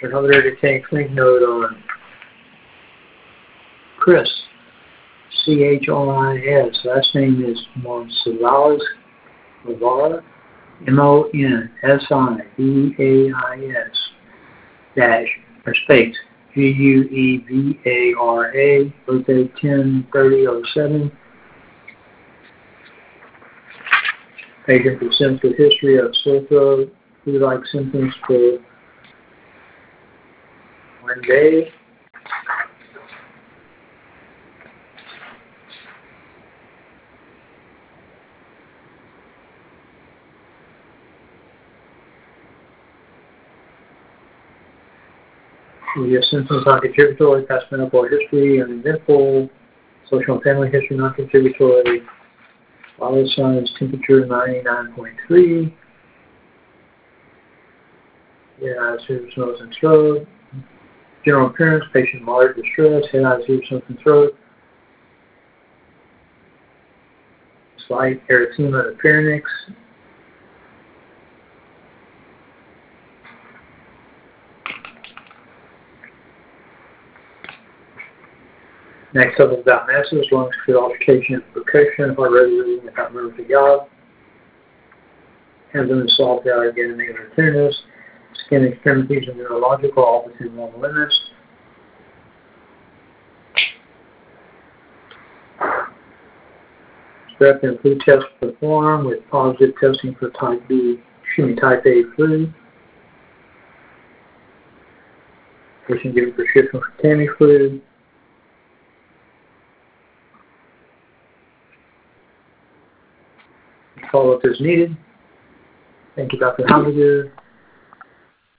Another detect link node on Chris, Chris. Last name is Monsivais, Monsivais, dash, or space, Guevara, birthday 10/30/07. Patient presents with history of sore throat, flu-like symptoms for 1 day. Previous symptoms non-contributory, past medical history uneventful, social and family history non-contributory, vital signs, temperature 99.3, serious nose and throat, general appearance, patient moderate distress, head, eyes, ears, nose and throat, slight erythema of the pharynx, next up is about masses, lungs, feel altercation and percussion, heart rate reading without movement to God, hands on the soft out again, negative clearness, skin extremities and neurological, all within normal limits. Strep and flu test performed with positive testing for type A flu. Person given prescription for Tamiflu. Follow up as needed. Thank you, Dr. Hamburger.